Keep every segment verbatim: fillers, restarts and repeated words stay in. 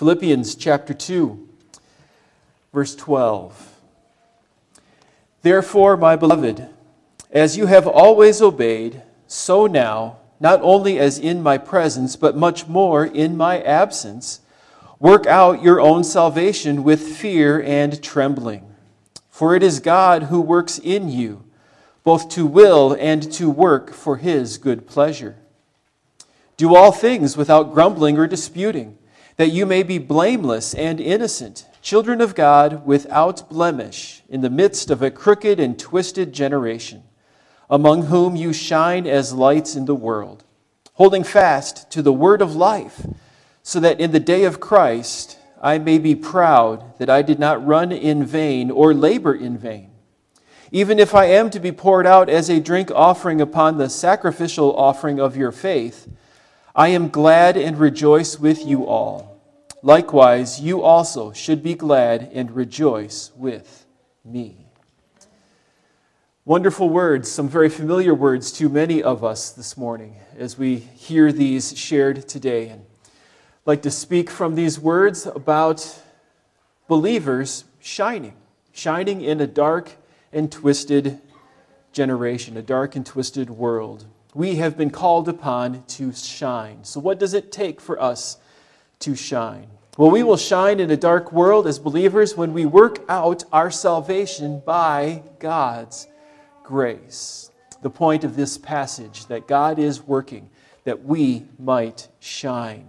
Philippians chapter two, verse twelve. Therefore, my beloved, as you have always obeyed, so now, not only as in my presence, but much more in my absence, work out your own salvation with fear and trembling. For it is God who works in you, both to will and to work for his good pleasure. Do all things without grumbling or disputing, that you may be blameless and innocent, children of God without blemish, in the midst of a crooked and twisted generation, among whom you shine as lights in the world, holding fast to the word of life, so that in the day of Christ I may be proud that I did not run in vain or labor in vain. Even if I am to be poured out as a drink offering upon the sacrificial offering of your faith, I am glad and rejoice with you all. Likewise, you also should be glad and rejoice with me. Wonderful words, some very familiar words to many of us this morning as we hear these shared today. And I'd like to speak from these words about believers shining, shining in a dark and twisted generation, a dark and twisted world. We have been called upon to shine. So what does it take for us to shine? Well, we will shine in a dark world as believers when we work out our salvation by God's grace. The point of this passage, that God is working, that we might shine.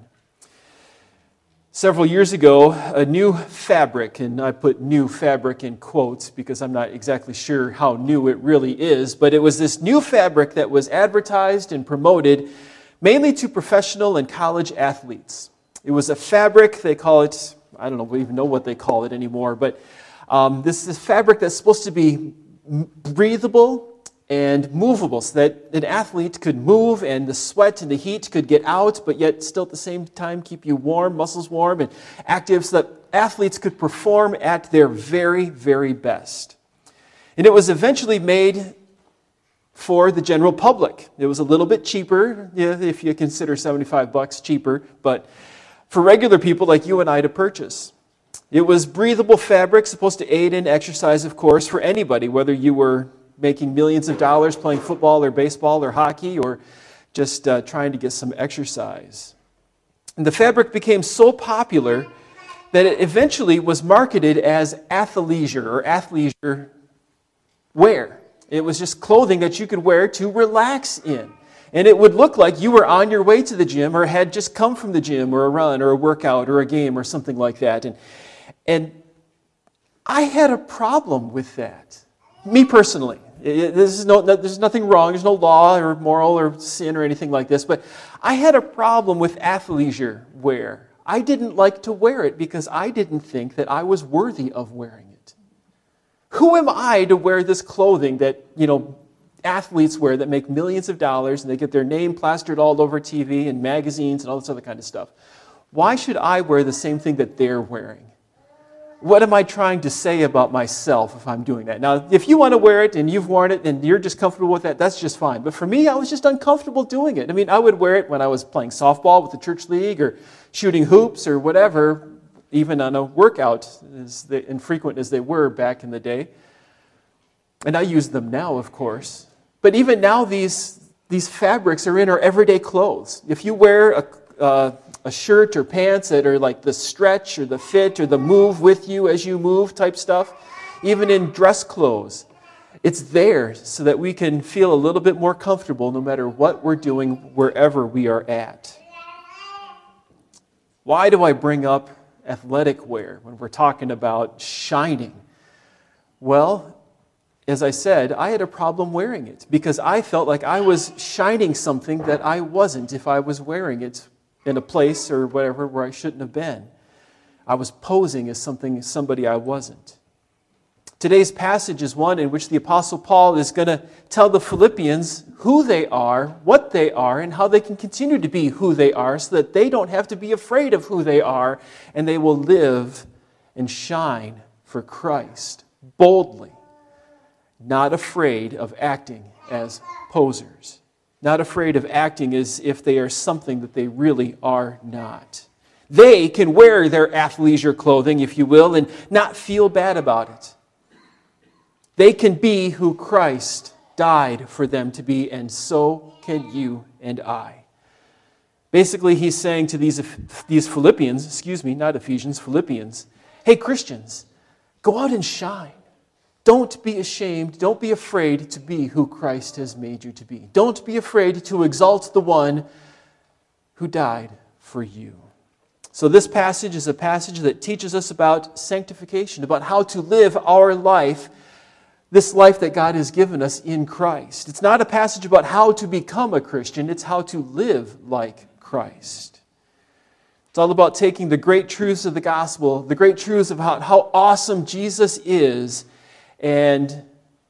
Several years ago, a new fabric, and I put new fabric in quotes because I'm not exactly sure how new it really is, but it was this new fabric that was advertised and promoted mainly to professional and college athletes. It was a fabric, they call it, I don't know, we even know what they call it anymore, but um, this is fabric that's supposed to be breathable and movable so that an athlete could move and the sweat and the heat could get out, but yet still at the same time keep you warm, muscles warm and active, so that athletes could perform at their very, very best. And it was eventually made for the general public. It was a little bit cheaper, if you consider seventy-five bucks cheaper, but for regular people like you and I to purchase. It was breathable fabric, supposed to aid in exercise, of course, for anybody, whether you were making millions of dollars playing football or baseball or hockey or just uh, trying to get some exercise. And the fabric became so popular that it eventually was marketed as athleisure or athleisure wear. It was just clothing that you could wear to relax in. And it would look like you were on your way to the gym or had just come from the gym or a run or a workout or a game or something like that. And, and I had a problem with that. Me personally. It, this is no, there's nothing wrong. There's no law or moral or sin or anything like this. But I had a problem with athleisure wear. I didn't like to wear it because I didn't think that I was worthy of wearing it. Who am I to wear this clothing that, you know, athletes wear that make millions of dollars and they get their name plastered all over T V and magazines and all this other kind of stuff? Why should I wear the same thing that they're wearing? What am I trying to say about myself if I'm doing that? Now, if you want to wear it and you've worn it and you're just comfortable with that, that's just fine. But for me, I was just uncomfortable doing it. I mean, I would wear it when I was playing softball with the church league or shooting hoops or whatever, even on a workout, as infrequent as they were back in the day. And I use them now, of course. But even now, these, these fabrics are in our everyday clothes. If you wear a, uh, a shirt or pants that are like the stretch or the fit or the move with you as you move type stuff, even in dress clothes, it's there so that we can feel a little bit more comfortable no matter what we're doing, wherever we are at. Why do I bring up athletic wear when we're talking about shining? Well, as I said, I had a problem wearing it because I felt like I was shining something that I wasn't if I was wearing it in a place or whatever where I shouldn't have been. I was posing as something, somebody I wasn't. Today's passage is one in which the Apostle Paul is going to tell the Philippians who they are, what they are, and how they can continue to be who they are so that they don't have to be afraid of who they are and they will live and shine for Christ boldly, not afraid of acting as posers, not afraid of acting as if they are something that they really are not. They can wear their athleisure clothing, if you will, and not feel bad about it. They can be who Christ died for them to be, and so can you and I. Basically, he's saying to these, these Philippians, excuse me, not Ephesians, Philippians, hey, Christians, go out and shine. Don't be ashamed. Don't be afraid to be who Christ has made you to be. Don't be afraid to exalt the one who died for you. So this passage is a passage that teaches us about sanctification, about how to live our life, this life that God has given us in Christ. It's not a passage about how to become a Christian. It's how to live like Christ. It's all about taking the great truths of the gospel, the great truths of how, how awesome Jesus is, and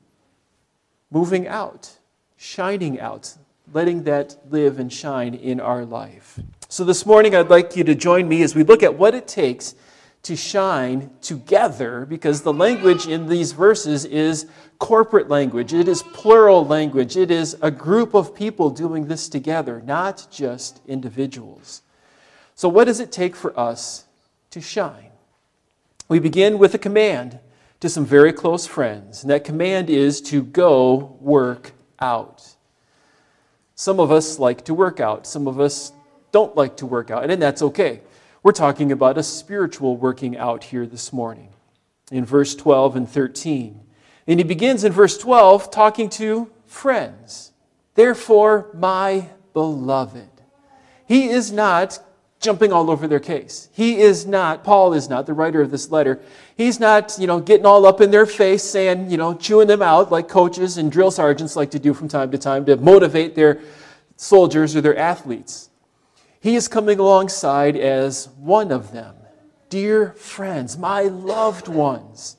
moving out, shining out, letting that live and shine in our life. So this morning I'd like you to join me as we look at what it takes to shine together, because the language in these verses is corporate language. It is plural language. It is a group of people doing this together, not just individuals. So what does it take for us to shine? We begin with a command to some very close friends, and that command is to go work out. Some of us like to work out. Some of us don't like to work out, and that's okay. We're talking about a spiritual working out here this morning in verse twelve and thirteen. And he begins in verse twelve talking to friends. Therefore, my beloved. He is not jumping all over their case. He is not, Paul is not, the writer of this letter, he's not, you know, getting all up in their face saying, you know, chewing them out like coaches and drill sergeants like to do from time to time to motivate their soldiers or their athletes. He is coming alongside as one of them. Dear friends, my loved ones.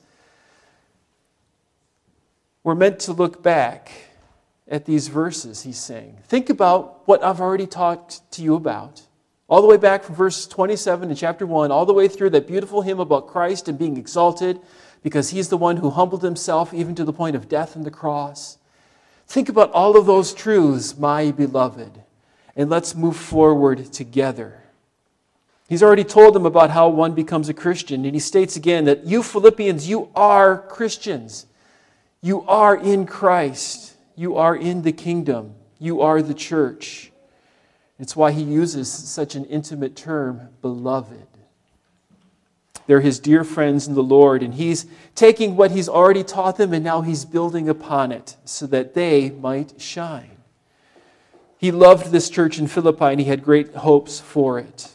We're meant to look back at these verses, he's saying. Think about what I've already talked to you about. All the way back from verse twenty-seven in chapter one, all the way through that beautiful hymn about Christ and being exalted because he's the one who humbled himself even to the point of death on the cross. Think about all of those truths, my beloved, and let's move forward together. He's already told them about how one becomes a Christian, and he states again that you Philippians, you are Christians. You are in Christ. You are in the kingdom. You are the church. It's why he uses such an intimate term, beloved. They're his dear friends in the Lord, and he's taking what he's already taught them, and now he's building upon it so that they might shine. He loved this church in Philippi, and he had great hopes for it.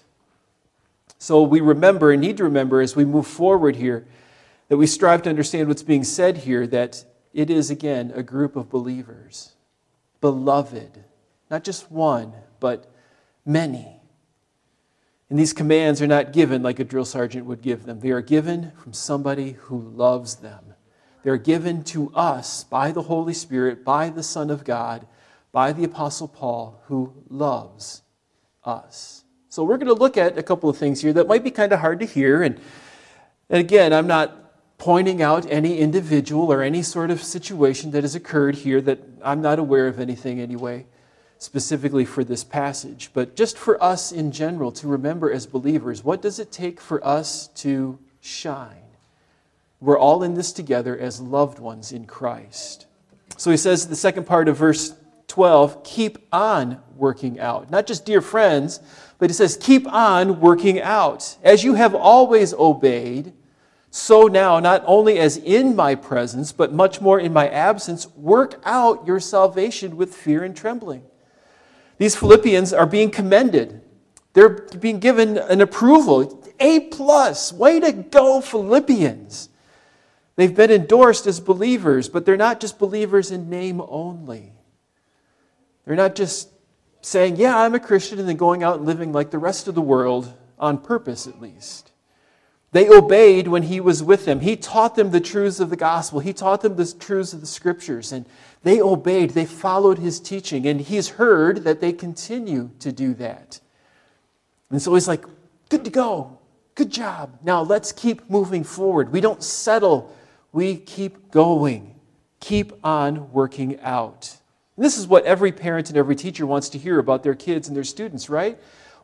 So we remember and need to remember as we move forward here that we strive to understand what's being said here, that it is, again, a group of believers. Beloved. Not just one, but many. And these commands are not given like a drill sergeant would give them. They are given from somebody who loves them. They're given to us by the Holy Spirit, by the Son of God, by the Apostle Paul, who loves us. So we're going to look at a couple of things here that might be kind of hard to hear. And, and again, I'm not pointing out any individual or any sort of situation that has occurred here that I'm not aware of anything anyway, specifically for this passage. But just for us in general to remember as believers, what does it take for us to shine? We're all in this together as loved ones in Christ. So he says in the second part of verse twelve, keep on working out. Not just dear friends, but he says keep on working out. As you have always obeyed, so now, not only as in my presence, but much more in my absence, work out your salvation with fear and trembling. These Philippians are being commended. They're being given an approval. A plus. Way to go, Philippians. They've been endorsed as believers, but they're not just believers in name only. They're not just saying, yeah, I'm a Christian, and then going out and living like the rest of the world, on purpose at least. They obeyed when he was with them. He taught them the truths of the gospel. He taught them the truths of the scriptures, and they obeyed. They followed his teaching, and he's heard that they continue to do that. And so he's like, good to go. Good job. Now let's keep moving forward. We don't settle. We keep going. Keep on working out. And this is what every parent and every teacher wants to hear about their kids and their students, right?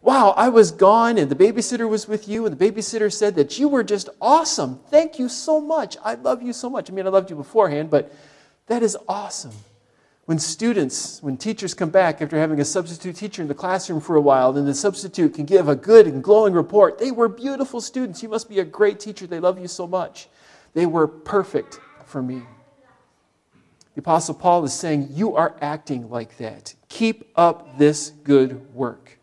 wow, I was gone and the babysitter was with you and the babysitter said that you were just awesome. Thank you so much. I love you so much. I mean, I loved you beforehand, but that is awesome. When students, when teachers come back after having a substitute teacher in the classroom for a while, then the substitute can give a good and glowing report. They were beautiful students. You must be a great teacher. They love you so much. They were perfect for me. The Apostle Paul is saying, you are acting like that. Keep up this good work.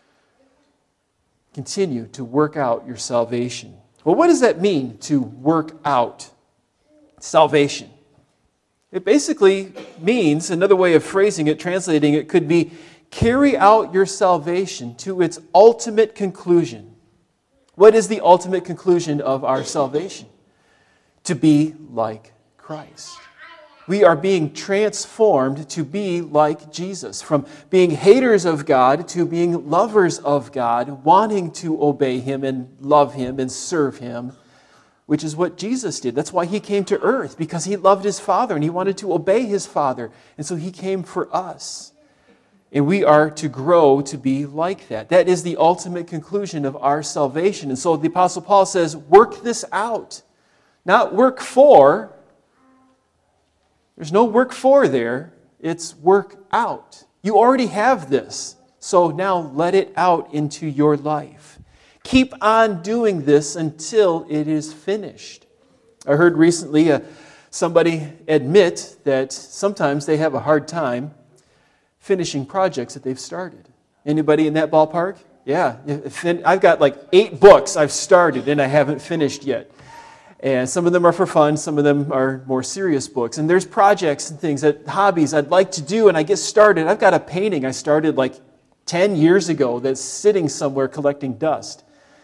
Continue to work out your salvation. Well, what does that mean, to work out salvation? It basically means, another way of phrasing it, translating it, could be carry out your salvation to its ultimate conclusion. What is the ultimate conclusion of our salvation? To be like Christ. We are being transformed to be like Jesus. From being haters of God to being lovers of God, wanting to obey Him and love Him and serve Him, which is what Jesus did. That's why He came to earth, because He loved His Father and He wanted to obey His Father. And so He came for us. And we are to grow to be like that. That is the ultimate conclusion of our salvation. And so the Apostle Paul says, work this out. Not work for. There's no work for there. It's work out. You already have this. So now let it out into your life. Keep on doing this until it is finished. I heard recently uh, somebody admit that sometimes they have a hard time finishing projects that they've started. Anybody in that ballpark? Yeah. I've got like eight books I've started and I haven't finished yet. And some of them are for fun, some of them are more serious books. And there's projects and things, that hobbies I'd like to do, and I get started. I've got a painting I started like ten years ago that's sitting somewhere collecting dust.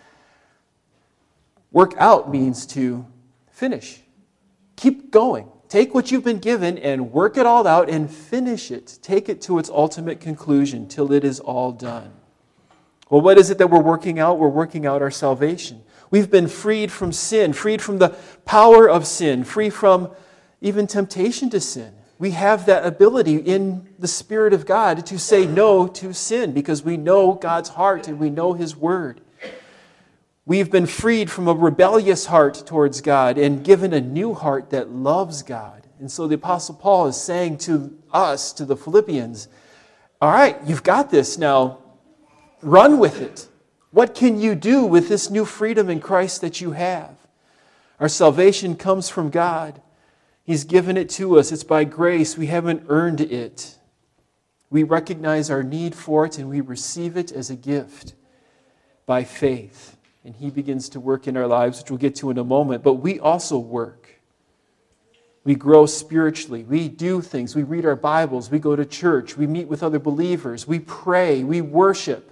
Work out means to finish. Keep going. Take what you've been given and work it all out and finish it. Take it to its ultimate conclusion till it is all done. Well, what is it that we're working out? We're working out our salvation. We've been freed from sin, freed from the power of sin, free from even temptation to sin. We have that ability in the Spirit of God to say no to sin because we know God's heart and we know His Word. We've been freed from a rebellious heart towards God and given a new heart that loves God. And so the Apostle Paul is saying to us, to the Philippians, all right, you've got this now. Run with it. What can you do with this new freedom in Christ that you have? Our salvation comes from God. He's given it to us. It's by grace. We haven't earned it. We recognize our need for it and we receive it as a gift by faith. And He begins to work in our lives, which we'll get to in a moment. But we also work. We grow spiritually. We do things. We read our Bibles. We go to church. We meet with other believers. We pray. We worship.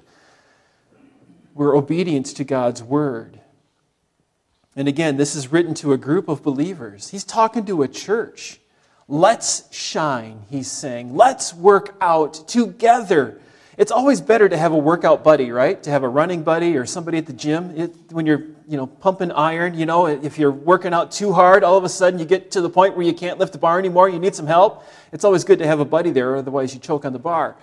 We're obedient to God's Word. And again, this is written to a group of believers. He's talking to a church. Let's shine, he's saying. Let's work out together. It's always better to have a workout buddy, right? To have a running buddy or somebody at the gym. It, when you're you know, pumping iron, you know, if you're working out too hard, all of a sudden you get to the point where you can't lift the bar anymore, you need some help. It's always good to have a buddy there, otherwise you choke on the bar.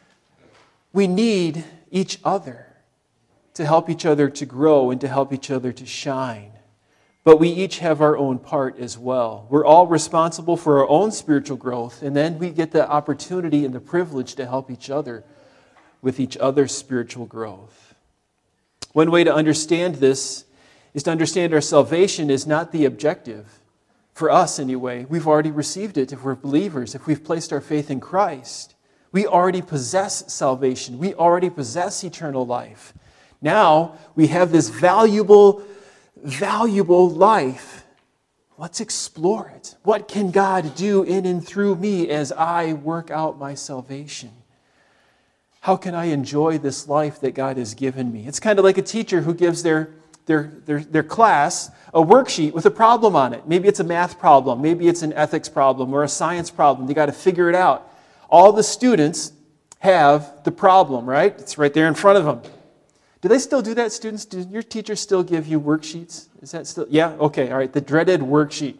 We need each other to help each other to grow and to help each other to shine. But we each have our own part as well. We're all responsible for our own spiritual growth, and then we get the opportunity and the privilege to help each other with each other's spiritual growth. One way to understand this is to understand our salvation is not the objective. For us anyway, we've already received it if we're believers, if we've placed our faith in Christ. We already possess salvation. We already possess eternal life. Now we have this valuable, valuable life. Let's explore it. What can God do in and through me as I work out my salvation? How can I enjoy this life that God has given me? It's kind of like a teacher who gives their, their, their, their class a worksheet with a problem on it. Maybe it's a math problem. Maybe it's an ethics problem or a science problem. They got to figure it out. All the students have the problem, right? It's right there in front of them. Do they still do that, students? Do your teachers still give you worksheets? Is that still? Yeah? Okay, all right. The dreaded worksheet.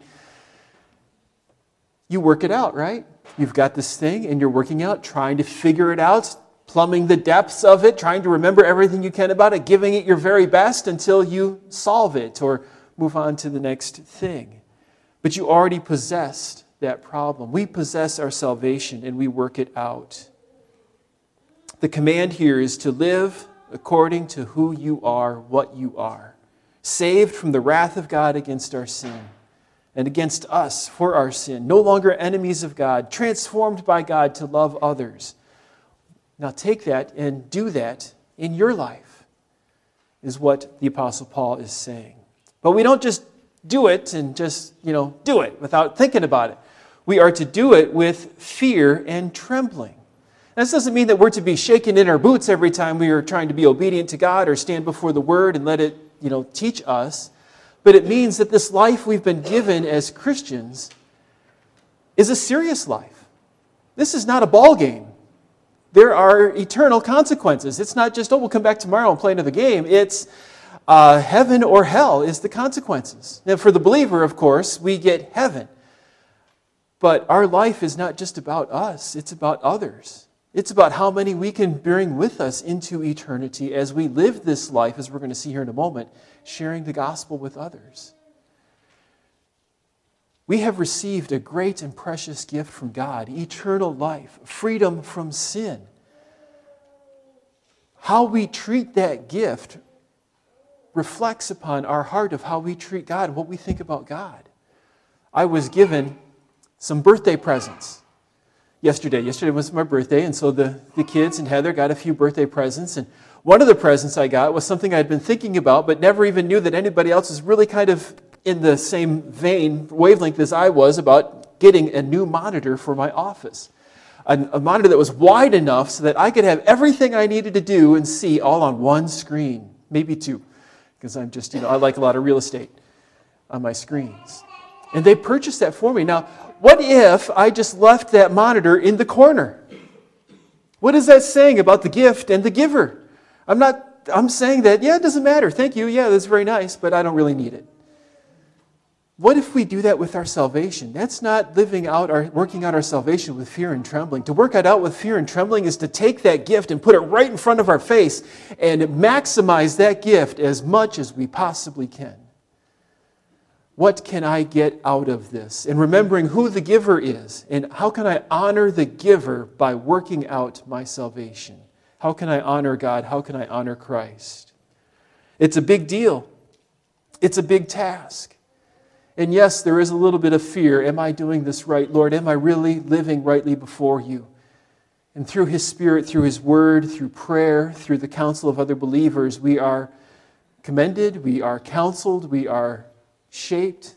You work it out, right? You've got this thing and you're working out, trying to figure it out plumbing the depths of it, trying to remember everything you can about it, giving it your very best until you solve it or move on to the next thing. But you already possessed that problem. We possess our salvation and we work it out. The command here is to live according to who you are, what you are. Saved from the wrath of God against our sin and against us for our sin. No longer enemies of God, transformed by God to love others. Now take that and do that in your life, is what the Apostle Paul is saying. But we don't just do it and just, you know, do it without thinking about it. We are to do it with fear and trembling. This doesn't mean that we're to be shaken in our boots every time we are trying to be obedient to God or stand before the Word and let it, you know, teach us. But it means that this life we've been given as Christians is a serious life. This is not a ball game. There are eternal consequences. It's not just, oh, we'll come back tomorrow and play another game. It's uh, heaven or hell is the consequences. Now, for the believer, of course, we get heaven. But our life is not just about us. It's about others. It's about how many we can bring with us into eternity as we live this life, as we're going to see here in a moment, sharing the gospel with others. We have received a great and precious gift from God, eternal life, freedom from sin. How we treat that gift reflects upon our heart of how we treat God, what we think about God. I was given some birthday presents yesterday. Yesterday was my birthday, and so the, the kids and Heather got a few birthday presents. And one of the presents I got was something I'd been thinking about, but never even knew that anybody else was really kind of in the same vein, wavelength as I was about getting a new monitor for my office. A, a monitor that was wide enough so that I could have everything I needed to do and see all on one screen, maybe two, because I'm just, you know, I like a lot of real estate on my screens. And they purchased that for me. Now, what if I just left that monitor in the corner? What is that saying about the gift and the giver? I'm not, I'm saying that, yeah, it doesn't matter. Thank you. Yeah, that's very nice, but I don't really need it. What if we do that with our salvation? That's not living out our, working out our salvation with fear and trembling. To work it out with fear and trembling is to take that gift and put it right in front of our face and maximize that gift as much as we possibly can. What can I get out of this? And remembering who the giver is, and how can I honor the giver by working out my salvation? How can I honor God? How can I honor Christ? It's a big deal. It's a big task. And yes, there is a little bit of fear. Am I doing this right, Lord? Am I really living rightly before you? And through His Spirit, through His Word, through prayer, through the counsel of other believers, we are commended, we are counseled, we are shaped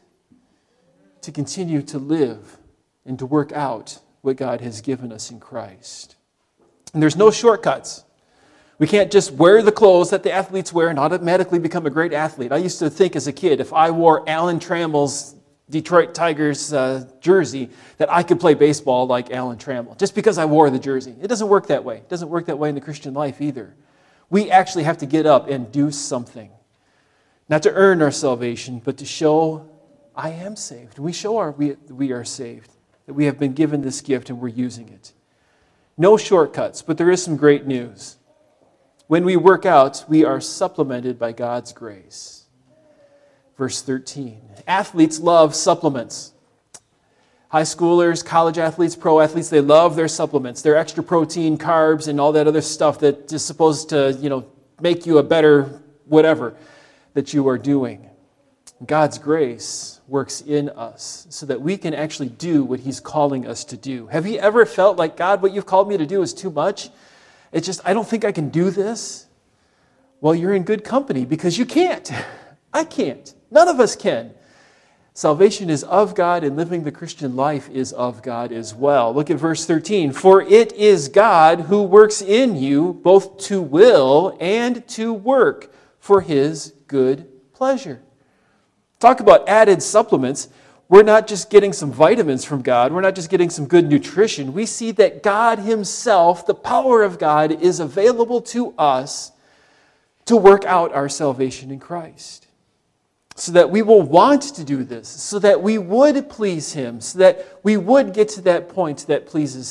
to continue to live and to work out what God has given us in Christ. And there's no shortcuts. We can't just wear the clothes that the athletes wear and automatically become a great athlete. I used to think as a kid, if I wore Alan Trammell's Detroit Tigers uh, jersey, that I could play baseball like Alan Trammell, just because I wore the jersey. It doesn't work that way. It doesn't work that way in the Christian life either. We actually have to get up and do something. Not to earn our salvation, but to show I am saved. We show our, we, we are saved, that we have been given this gift and we're using it. No shortcuts, but there is some great news. When we work out, we are supplemented by God's grace. Verse thirteen. Athletes love supplements. High schoolers, college athletes, pro athletes, they love their supplements. Their extra protein, carbs, and all that other stuff that is supposed to, you know, make you a better whatever that you are doing. God's grace works in us so that we can actually do what He's calling us to do. Have you ever felt like, God, what you've called me to do is too much? It's just, I don't think I can do this. Well, you're in good company because you can't. I can't. None of us can. Salvation is of God, and living the Christian life is of God as well. Look at verse thirteen. For it is God who works in you both to will and to work for His good pleasure. Talk about added supplements. We're not just getting some vitamins from God. We're not just getting some good nutrition. We see that God Himself, the power of God, is available to us to work out our salvation in Christ. So that we will want to do this, so that we would please Him, so that we would get to that point that pleases Him.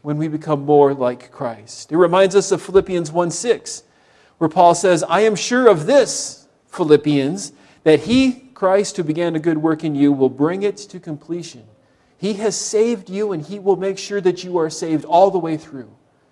when we become more like Christ. It reminds us of Philippians one six, where Paul says, I am sure of this, Philippians, that he, Christ, who began a good work in you, will bring it to completion. He has saved you, and he will make sure that you are saved all the way through.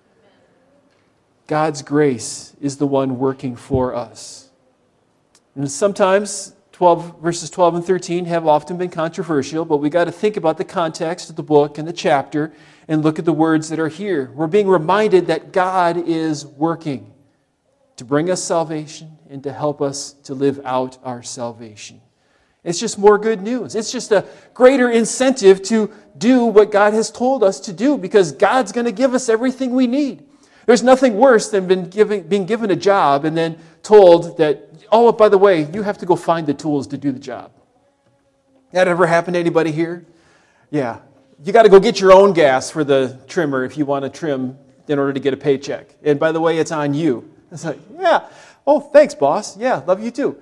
God's grace is the one working for us. And sometimes twelve, verses twelve and thirteen have often been controversial, but we got to think about the context of the book and the chapter and look at the words that are here. We're being reminded that God is working to bring us salvation and to help us to live out our salvation. It's just more good news. It's just a greater incentive to do what God has told us to do, because God's going to give us everything we need. There's nothing worse than been giving, being given a job and then told that, oh, by the way, you have to go find the tools to do the job. That ever happened to anybody here? Yeah. You got to go get your own gas for the trimmer if you want to trim in order to get a paycheck. And by the way, it's on you. It's like, yeah. Oh, thanks, boss. Yeah, love you too.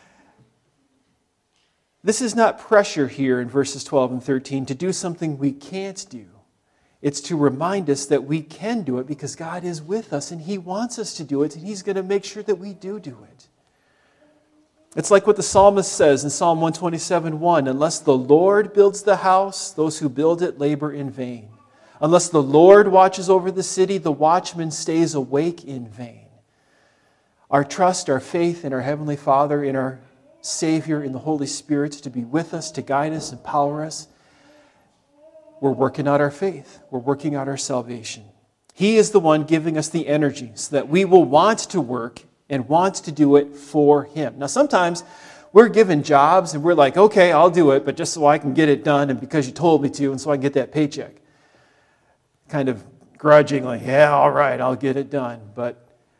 This is not pressure here in verses twelve and thirteen to do something we can't do. It's to remind us that we can do it because God is with us and he wants us to do it, and he's going to make sure that we do do it. It's like what the psalmist says in Psalm one twenty-seven one, unless the Lord builds the house, those who build it labor in vain. Unless the Lord watches over the city, the watchman stays awake in vain. Our trust, our faith in our Heavenly Father, in our Savior, in the Holy Spirit to be with us, to guide us, empower us. We're working out our faith. We're working out our salvation. He is the one giving us the energy so that we will want to work and want to do it for him. Now, sometimes we're given jobs and we're like, okay, I'll do it, but just so I can get it done and because you told me to and so I can get that paycheck. Kind of grudgingly, yeah, all right, I'll get it done. But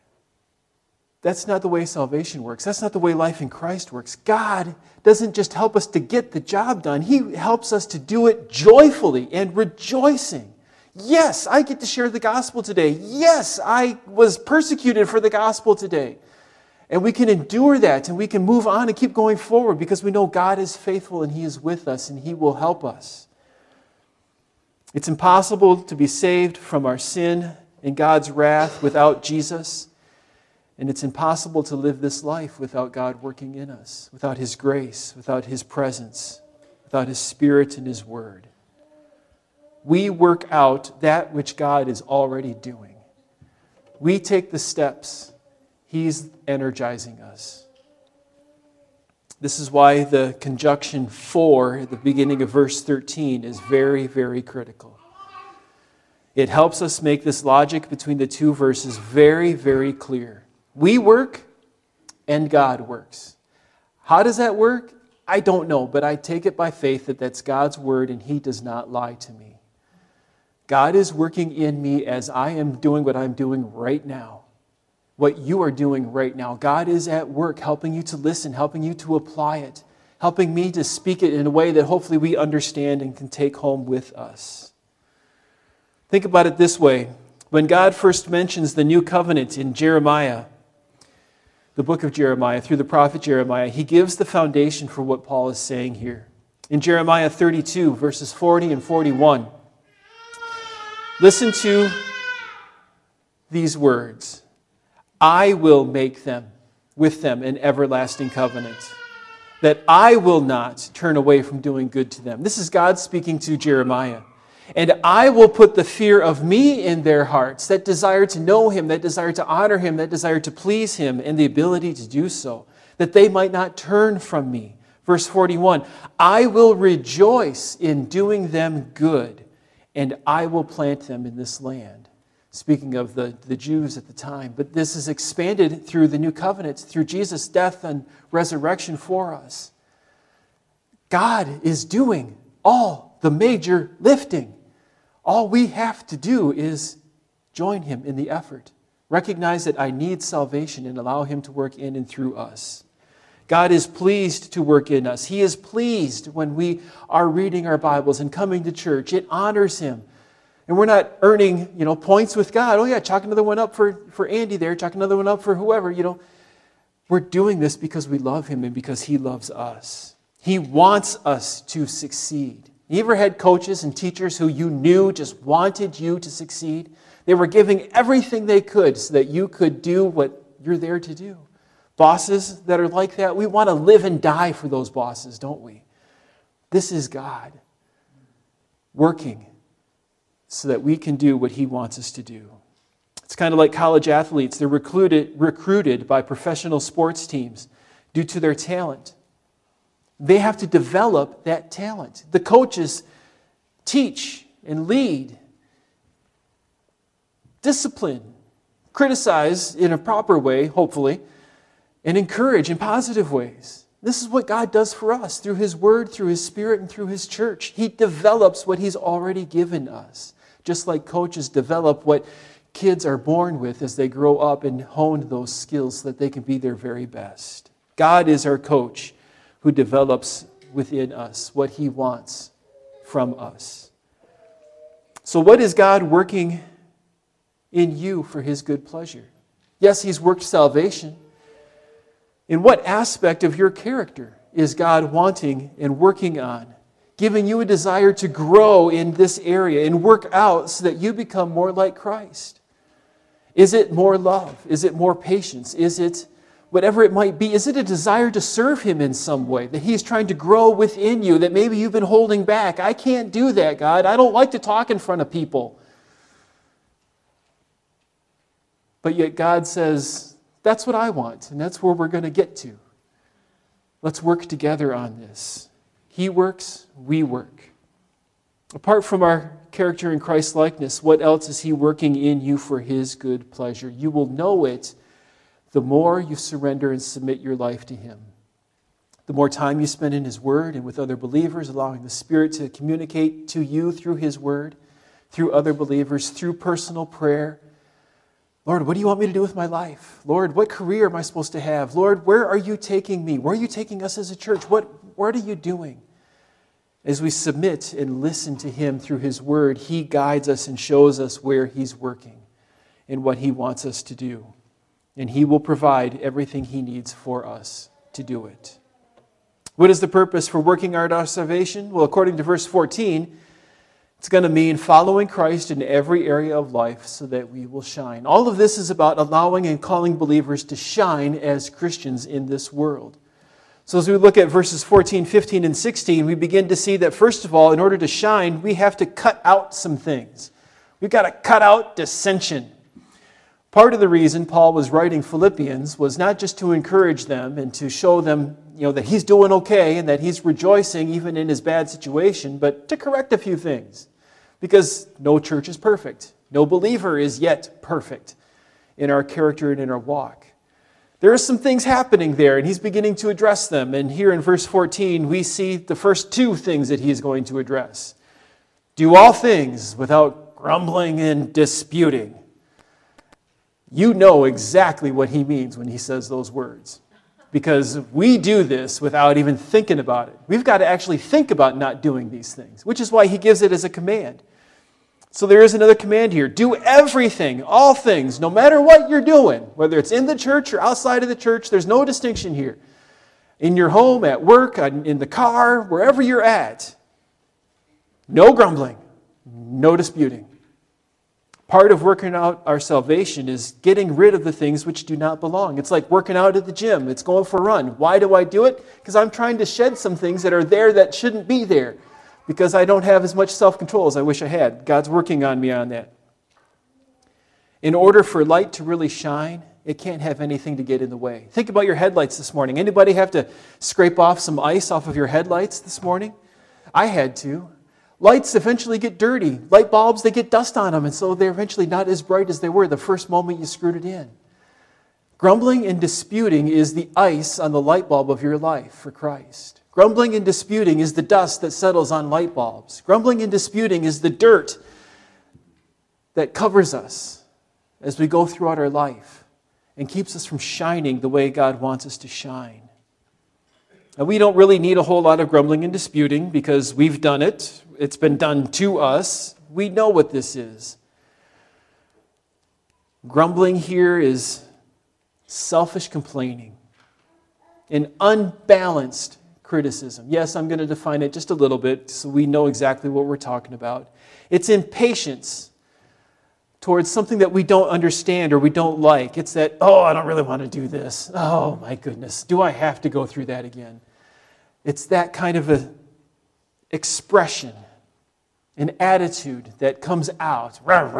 that's not the way salvation works. That's not the way life in Christ works. God doesn't just help us to get the job done. He helps us to do it joyfully and rejoicing. Yes, I get to share the gospel today. Yes, I was persecuted for the gospel today. And we can endure that and we can move on and keep going forward because we know God is faithful and he is with us and he will help us. It's impossible to be saved from our sin and God's wrath without Jesus. And it's impossible to live this life without God working in us, without his grace, without his presence, without his Spirit and his word. We work out that which God is already doing. We take the steps. He's energizing us. This is why the conjunction for at the beginning of verse thirteen is very, very critical. It helps us make this logic between the two verses very, very clear. We work and God works. How does that work? I don't know, but I take it by faith that that's God's word and he does not lie to me. God is working in me as I am doing what I'm doing right now. What you are doing right now. God is at work helping you to listen, helping you to apply it, helping me to speak it in a way that hopefully we understand and can take home with us. Think about it this way. When God first mentions the new covenant in Jeremiah, the book of Jeremiah, through the prophet Jeremiah, he gives the foundation for what Paul is saying here. In Jeremiah thirty-two, verses forty and forty-one, listen to these words. I will make them, with them, an everlasting covenant, that I will not turn away from doing good to them. This is God speaking to Jeremiah. And I will put the fear of me in their hearts, that desire to know him, that desire to honor him, that desire to please him, and the ability to do so, that they might not turn from me. Verse forty-one, I will rejoice in doing them good, and I will plant them in this land. Speaking of the, the Jews at the time. But this is expanded through the new covenant, through Jesus' death and resurrection for us. God is doing all the major lifting. All we have to do is join him in the effort. Recognize that I need salvation and allow him to work in and through us. God is pleased to work in us. He is pleased when we are reading our Bibles and coming to church. It honors him. And we're not earning, you know, points with God. Oh yeah, chalk another one up for, for Andy there. Chalk another one up for whoever, you know. We're doing this because we love him and because he loves us. He wants us to succeed. You ever had coaches and teachers who you knew just wanted you to succeed? They were giving everything they could so that you could do what you're there to do. Bosses that are like that, we want to live and die for those bosses, don't we? This is God working so that we can do what He wants us to do. It's kind of like college athletes. They're recruited, recruited by professional sports teams due to their talent. They have to develop that talent. The coaches teach and lead, discipline, criticize in a proper way, hopefully, and encourage in positive ways. This is what God does for us through His Word, through His Spirit, and through His church. He develops what He's already given us, just like coaches develop what kids are born with as they grow up and hone those skills so that they can be their very best. God is our coach who develops within us what He wants from us. So what is God working in you for His good pleasure? Yes, He's worked salvation. In what aspect of your character is God wanting and working on, giving you a desire to grow in this area and work out so that you become more like Christ? Is it more love? Is it more patience? Is it whatever it might be? Is it a desire to serve Him in some way, that He's trying to grow within you, that maybe you've been holding back? I can't do that, God. I don't like to talk in front of people. But yet God says, that's what I want, and that's where we're going to get to. Let's work together on this. He works, we work. Apart from our character in Christ's likeness, what else is He working in you for His good pleasure? You will know it the more you surrender and submit your life to Him. The more time you spend in His Word and with other believers, allowing the Spirit to communicate to you through His Word, through other believers, through personal prayer. Lord, what do you want me to do with my life? Lord, what career am I supposed to have? Lord, where are you taking me? Where are you taking us as a church? What, what are you doing? As we submit and listen to Him through His Word, He guides us and shows us where He's working and what He wants us to do. And He will provide everything He needs for us to do it. What is the purpose for working out our salvation? Well, according to verse fourteen, it's going to mean following Christ in every area of life so that we will shine. All of this is about allowing and calling believers to shine as Christians in this world. So as we look at verses fourteen, fifteen, and sixteen, we begin to see that, first of all, in order to shine, we have to cut out some things. We've got to cut out dissension. Part of the reason Paul was writing Philippians was not just to encourage them and to show them, you know, that he's doing okay and that he's rejoicing even in his bad situation, but to correct a few things. Because no church is perfect. No believer is yet perfect in our character and in our walk. There are some things happening there, and he's beginning to address them. And here in verse fourteen, we see the first two things that he's going to address. Do all things without grumbling and disputing. You know exactly what he means when he says those words. Because we do this without even thinking about it. We've got to actually think about not doing these things, which is why he gives it as a command. So there is another command here. Do everything, all things, no matter what you're doing, whether it's in the church or outside of the church, there's no distinction here. In your home, at work, in the car, wherever you're at, no grumbling, no disputing. Part of working out our salvation is getting rid of the things which do not belong. It's like working out at the gym. It's going for a run. Why do I do it? Because I'm trying to shed some things that are there that shouldn't be there. Because I don't have as much self-control as I wish I had. God's working on me on that. In order for light to really shine, it can't have anything to get in the way. Think about your headlights this morning. Anybody have to scrape off some ice off of your headlights this morning? I had to. Lights eventually get dirty. Light bulbs, they get dust on them, and so they're eventually not as bright as they were the first moment you screwed it in. Grumbling and disputing is the ice on the light bulb of your life for Christ. Grumbling and disputing is the dust that settles on light bulbs. Grumbling and disputing is the dirt that covers us as we go throughout our life and keeps us from shining the way God wants us to shine. Now, we don't really need a whole lot of grumbling and disputing because we've done it. It's been done to us. We know what this is. Grumbling here is selfish complaining, an unbalanced criticism. Yes, I'm going to define it just a little bit so we know exactly what we're talking about. It's impatience towards something that we don't understand or we don't like. It's that, oh, I don't really want to do this. Oh, my goodness, do I have to go through that again? It's that kind of a expression, an attitude that comes out.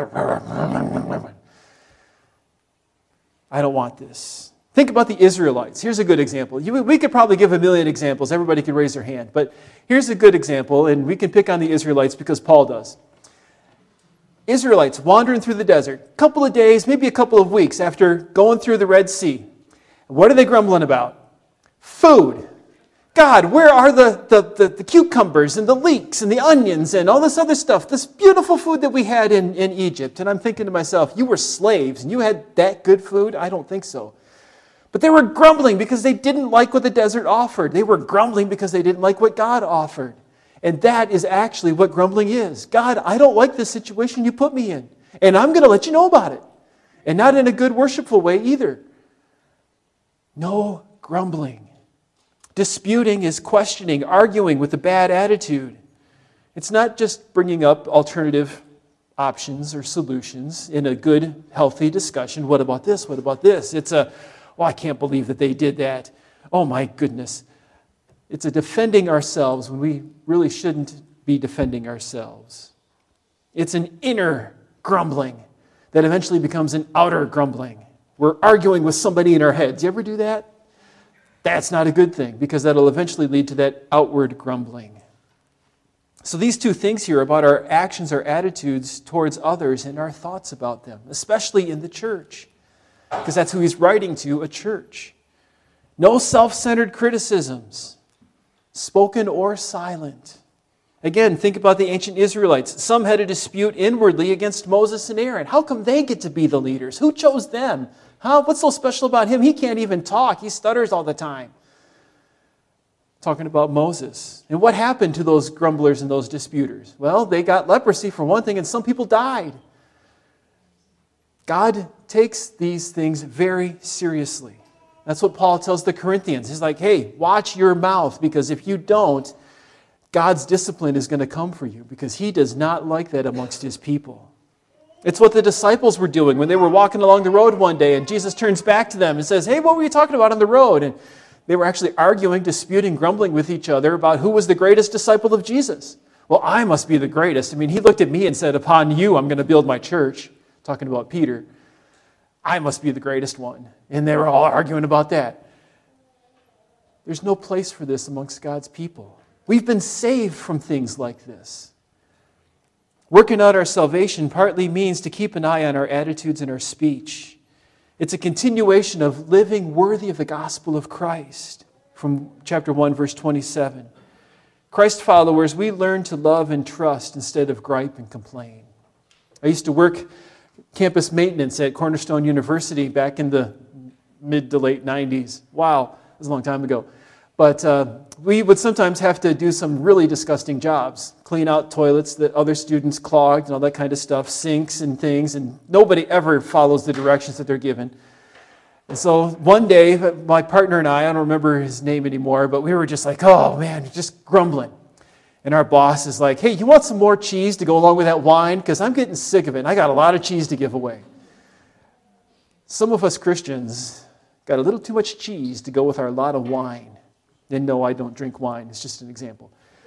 I don't want this. Think about the Israelites. Here's a good example. You, we could probably give a million examples. Everybody could raise their hand. But here's a good example, and we can pick on the Israelites because Paul does. Israelites wandering through the desert, a couple of days, maybe a couple of weeks after going through the Red Sea. What are they grumbling about? Food. God, where are the, the, the, the cucumbers and the leeks and the onions and all this other stuff, this beautiful food that we had in, in Egypt? And I'm thinking to myself, you were slaves and you had that good food? I don't think so. But they were grumbling because they didn't like what the desert offered. They were grumbling because they didn't like what God offered. And that is actually what grumbling is. God, I don't like this situation you put me in. And I'm going to let you know about it. And not in a good worshipful way either. No grumbling. Disputing is questioning, arguing with a bad attitude. It's not just bringing up alternative options or solutions in a good, healthy discussion. What about this? What about this? It's a, oh, I can't believe that they did that. Oh, my goodness. It's a defending ourselves when we really shouldn't be defending ourselves. It's an inner grumbling that eventually becomes an outer grumbling. We're arguing with somebody in our heads. You ever do that? That's not a good thing because that'll eventually lead to that outward grumbling. So these two things here about our actions, our attitudes towards others, and our thoughts about them, especially in the church, because that's who he's writing to, a church. No self-centered criticisms, spoken or silent. Again, think about the ancient Israelites. Some had a dispute inwardly against Moses and Aaron. How come they get to be the leaders? Who chose them? Huh? What's so special about him? He can't even talk. He stutters all the time. Talking about Moses. And what happened to those grumblers and those disputers? Well, they got leprosy for one thing, and some people died. God takes these things very seriously. That's what Paul tells the Corinthians. He's like, hey, watch your mouth, because if you don't, God's discipline is going to come for you, because he does not like that amongst his people. It's what the disciples were doing when they were walking along the road one day, and Jesus turns back to them and says, hey, what were you talking about on the road? And they were actually arguing, disputing, grumbling with each other about who was the greatest disciple of Jesus. Well, I must be the greatest. I mean, he looked at me and said, upon you, I'm going to build my church. Talking about Peter. I must be the greatest one. And they were all arguing about that. There's no place for this amongst God's people. We've been saved from things like this. Working out our salvation partly means to keep an eye on our attitudes and our speech. It's a continuation of living worthy of the gospel of Christ. From chapter one, verse twenty-seven. Christ followers, we learn to love and trust instead of gripe and complain. I used to work campus maintenance at Cornerstone University back in the mid to late nineties. Wow, that was a long time ago. But uh, we would sometimes have to do some really disgusting jobs. Clean out toilets that other students clogged and all that kind of stuff, sinks and things, and nobody ever follows the directions that they're given. And so one day, my partner and I, I don't remember his name anymore, but we were just like, oh man, just grumbling. And our boss is like, hey, you want some more cheese to go along with that wine? Because I'm getting sick of it, and I got a lot of cheese to give away. Some of us Christians got a little too much cheese to go with our lot of wine. And no, I don't drink wine. It's just an example.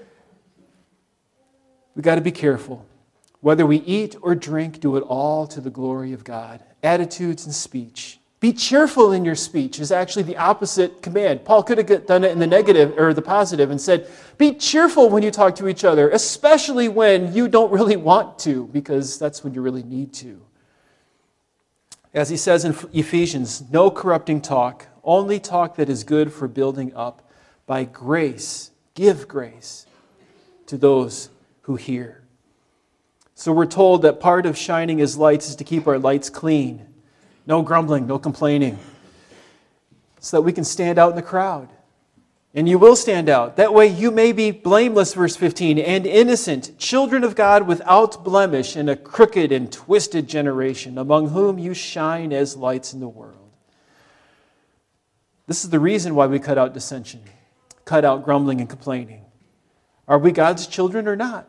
We've got to be careful. Whether we eat or drink, do it all to the glory of God. Attitudes and speech. Be cheerful in your speech is actually the opposite command. Paul could have done it in the negative or the positive and said, be cheerful when you talk to each other, especially when you don't really want to, because that's when you really need to. As he says in Ephesians, no corrupting talk, only talk that is good for building up. By grace, give grace to those who hear. So we're told that part of shining as lights is to keep our lights clean. No grumbling, no complaining. So that we can stand out in the crowd. And you will stand out. That way you may be blameless, verse fifteen, and innocent, children of God without blemish in a crooked and twisted generation, among whom you shine as lights in the world. This is the reason why we cut out dissension. cut out grumbling and complaining. Are we God's children or not?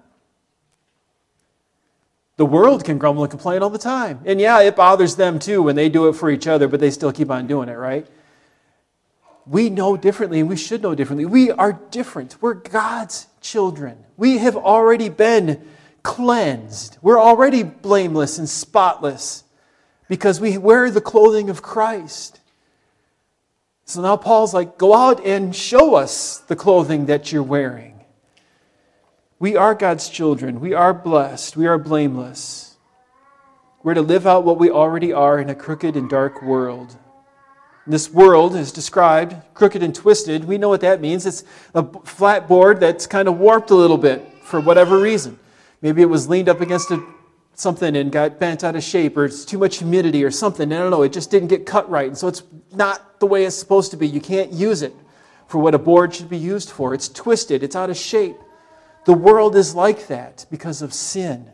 The world can grumble and complain all the time. And yeah, it bothers them too when they do it for each other, but they still keep on doing it, right? We know differently, and we should know differently. We are different. We're God's children. We have already been cleansed. We're already blameless and spotless because we wear the clothing of Christ. So now Paul's like, go out and show us the clothing that you're wearing. We are God's children. We are blessed. We are blameless. We're to live out what we already are in a crooked and dark world. This world is described crooked and twisted. We know what that means. It's a flat board that's kind of warped a little bit for whatever reason. Maybe it was leaned up against a, something and got bent out of shape, or it's too much humidity or something. I don't know. It just didn't get cut right. And so it's not the way it's supposed to be. You can't use it for what a board should be used for. It's twisted. It's out of shape. The world is like that because of sin.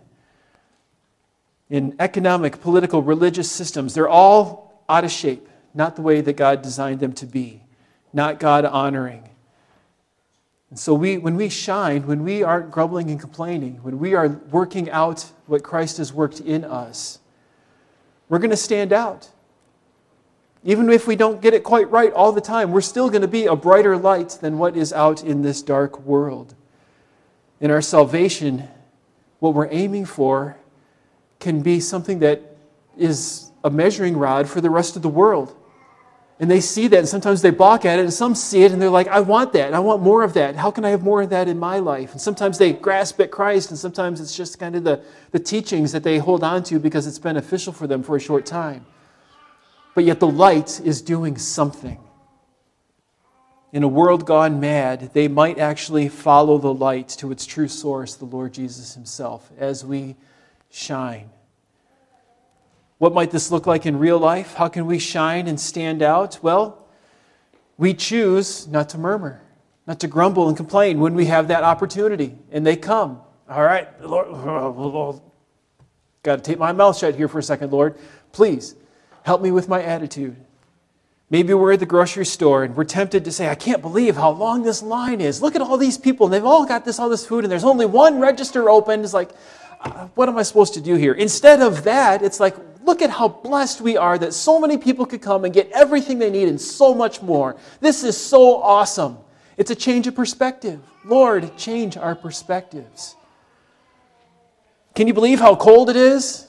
In economic, political, religious systems, they're all out of shape. Not the way that God designed them to be. Not God-honoring. And so we, when we shine, when we aren't grumbling and complaining, when we are working out what Christ has worked in us, we're going to stand out. Even if we don't get it quite right all the time, we're still going to be a brighter light than what is out in this dark world. In our salvation, what we're aiming for can be something that is a measuring rod for the rest of the world. And they see that, and sometimes they balk at it, and some see it, and they're like, I want that, I want more of that. How can I have more of that in my life? And sometimes they grasp at Christ, and sometimes it's just kind of the, the teachings that they hold on to because it's beneficial for them for a short time. But yet the light is doing something. In a world gone mad, they might actually follow the light to its true source, the Lord Jesus himself, as we shine. What might this look like in real life? How can we shine and stand out? Well, we choose not to murmur, not to grumble and complain when we have that opportunity. And they come. All right, Lord, got to take my mouth shut here for a second, Lord. Please, help me with my attitude. Maybe we're at the grocery store and we're tempted to say, I can't believe how long this line is. Look at all these people, and they've all got this, all this food, and there's only one register open. It's like, uh, what am I supposed to do here? Instead of that, it's like, look at how blessed we are that so many people could come and get everything they need and so much more. This is so awesome. It's a change of perspective. Lord, change our perspectives. Can you believe how cold it is?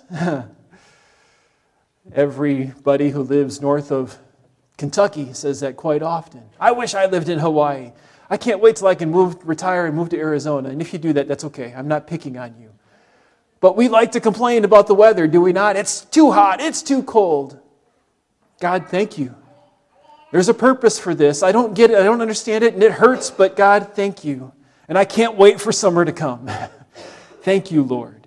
Everybody who lives north of Kentucky says that quite often. I wish I lived in Hawaii. I can't wait till I can move, retire and move to Arizona. And if you do that, that's okay. I'm not picking on you. But we like to complain about the weather, do we not? It's too hot. It's too cold. God, thank you. There's a purpose for this. I don't get it. I don't understand it, and it hurts, but God, thank you. And I can't wait for summer to come. Thank you, Lord.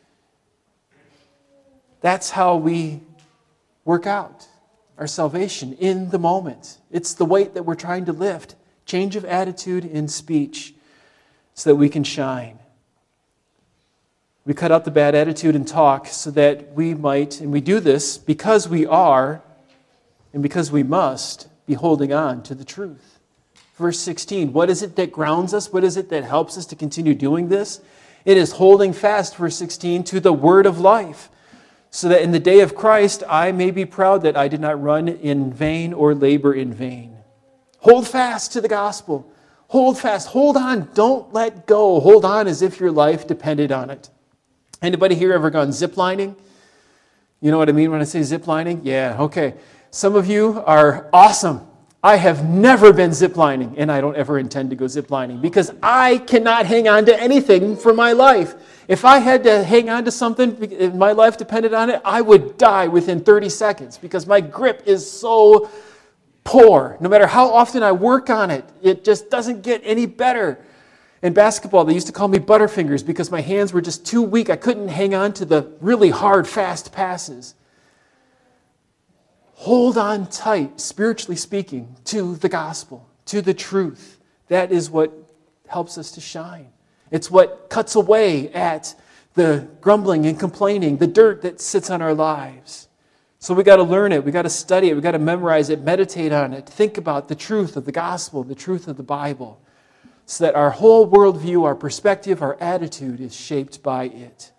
That's how we work out our salvation in the moment. It's the weight that we're trying to lift. Change of attitude in speech so that we can shine. We cut out the bad attitude and talk so that we might, and we do this because we are, and because we must, be holding on to the truth. Verse sixteen, what is it that grounds us? What is it that helps us to continue doing this? It is holding fast, verse sixteen, to the word of life, so that in the day of Christ I may be proud that I did not run in vain or labor in vain. Hold fast to the gospel. Hold fast. Hold on. Don't let go. Hold on as if your life depended on it. Anybody here ever gone ziplining? You know what I mean when I say ziplining? Yeah, okay. Some of you are awesome. I have never been ziplining, and I don't ever intend to go ziplining because I cannot hang on to anything for my life. If I had to hang on to something, if my life depended on it, I would die within thirty seconds because my grip is so poor. No matter how often I work on it, it just doesn't get any better. In basketball, they used to call me Butterfingers because my hands were just too weak. I couldn't hang on to the really hard, fast passes. Hold on tight, spiritually speaking, to the gospel, to the truth. That is what helps us to shine. It's what cuts away at the grumbling and complaining, the dirt that sits on our lives. So we got to learn it, we got to study it, we got to memorize it, meditate on it, think about the truth of the gospel, the truth of the Bible, so that our whole worldview, our perspective, our attitude is shaped by it.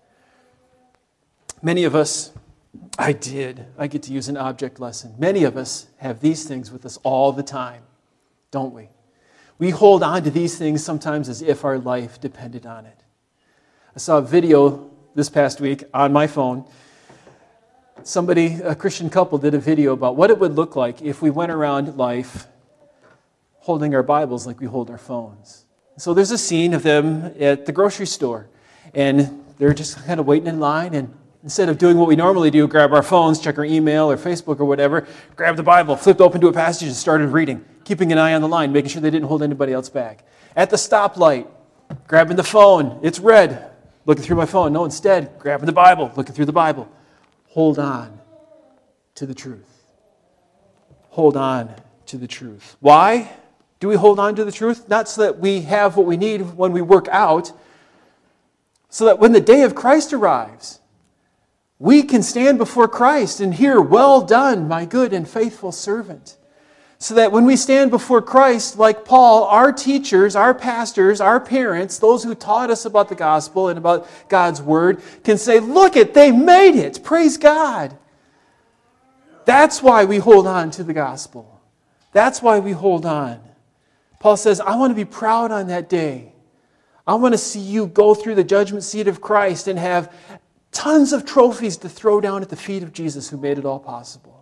Many of us, I did, I get to use an object lesson. Many of us have these things with us all the time, don't we? We hold on to these things sometimes as if our life depended on it. I saw a video this past week on my phone. Somebody, a Christian couple, did a video about what it would look like if we went around life holding our Bibles like we hold our phones. So there's a scene of them at the grocery store, and they're just kind of waiting in line, and instead of doing what we normally do, grab our phones, check our email or Facebook or whatever, grab the Bible, flipped open to a passage and started reading, keeping an eye on the line, making sure they didn't hold anybody else back. At the stoplight, grabbing the phone, it's red, looking through my phone. No, instead, grabbing the Bible, looking through the Bible. Hold on to the truth. Hold on to the truth. Why do we hold on to the truth? Not so that we have what we need when we work out, so that when the day of Christ arrives, we can stand before Christ and hear, "Well done, my good and faithful servant." So that when we stand before Christ, like Paul, our teachers, our pastors, our parents, those who taught us about the gospel and about God's word, can say, "Look it, they made it. Praise God." That's why we hold on to the gospel. That's why we hold on. Paul says, I want to be proud on that day. I want to see you go through the judgment seat of Christ and have tons of trophies to throw down at the feet of Jesus who made it all possible.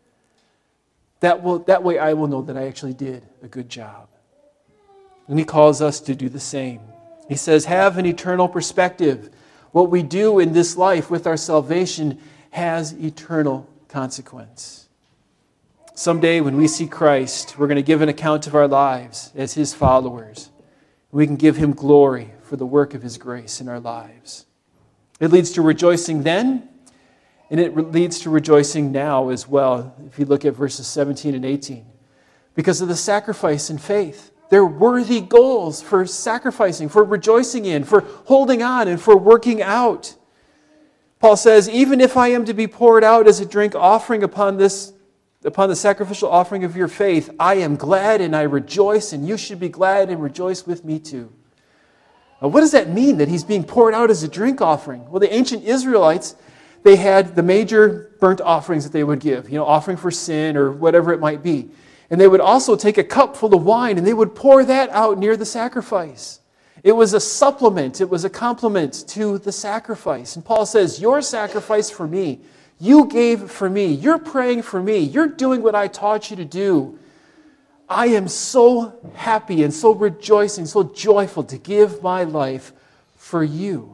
That will, that way I will know that I actually did a good job. And he calls us to do the same. He says, have an eternal perspective. What we do in this life with our salvation has eternal consequence. Someday when we see Christ, we're going to give an account of our lives as his followers. We can give him glory for the work of his grace in our lives. It leads to rejoicing then, and it leads to rejoicing now as well, if you look at verses seventeen and eighteen. Because of the sacrifice and faith. They're worthy goals for sacrificing, for rejoicing in, for holding on, and for working out. Paul says, even if I am to be poured out as a drink offering upon this, upon the sacrificial offering of your faith, I am glad and I rejoice, and you should be glad and rejoice with me too. Now, what does that mean, that he's being poured out as a drink offering? Well, the ancient Israelites, they had the major burnt offerings that they would give, you know, offering for sin or whatever it might be. And they would also take a cup full of wine and they would pour that out near the sacrifice. It was a supplement, it was a complement to the sacrifice. And Paul says, your sacrifice for me, you gave for me, you're praying for me, you're doing what I taught you to do. I am so happy and so rejoicing, so joyful to give my life for you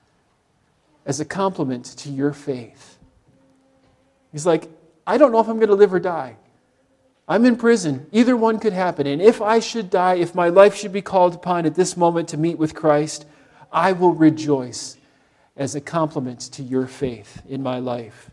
as a compliment to your faith. He's like, I don't know if I'm going to live or die. I'm in prison. Either one could happen. And if I should die, if my life should be called upon at this moment to meet with Christ, I will rejoice as a compliment to your faith in my life.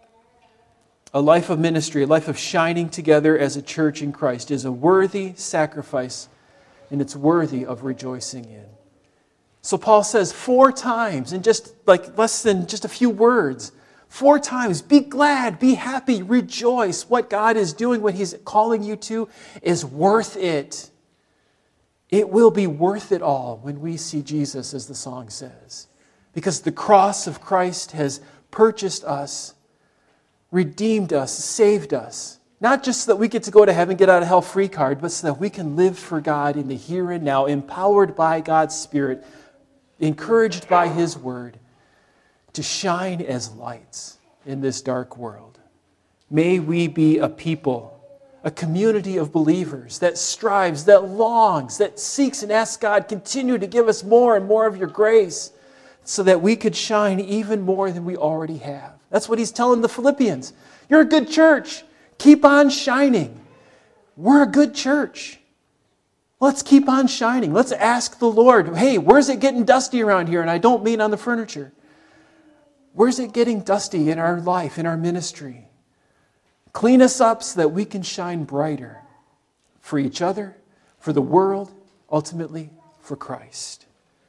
A life of ministry, a life of shining together as a church in Christ is a worthy sacrifice, and it's worthy of rejoicing in. So Paul says four times, in just like less than just a few words, four times, be glad, be happy, rejoice. What God is doing, what he's calling you to, is worth it. It will be worth it all when we see Jesus, as the song says. Because the cross of Christ has purchased us, redeemed us, saved us. Not just so that we get to go to heaven, get out of hell free card, but so that we can live for God in the here and now, empowered by God's Spirit, encouraged by his word, to shine as lights in this dark world. May we be a people, a community of believers that strives, that longs, that seeks and asks God, continue to give us more and more of your grace so that we could shine even more than we already have. That's what he's telling the Philippians. You're a good church. Keep on shining. We're a good church. Let's keep on shining. Let's ask the Lord, hey, where's it getting dusty around here? And I don't mean on the furniture. Where's it getting dusty in our life, in our ministry? Clean us up so that we can shine brighter for each other, for the world, ultimately for Christ.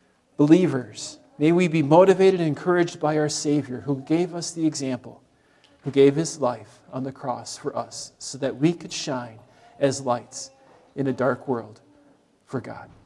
Believers, may we be motivated and encouraged by our Savior who gave us the example who gave his life on the cross for us so that we could shine as lights in a dark world for God.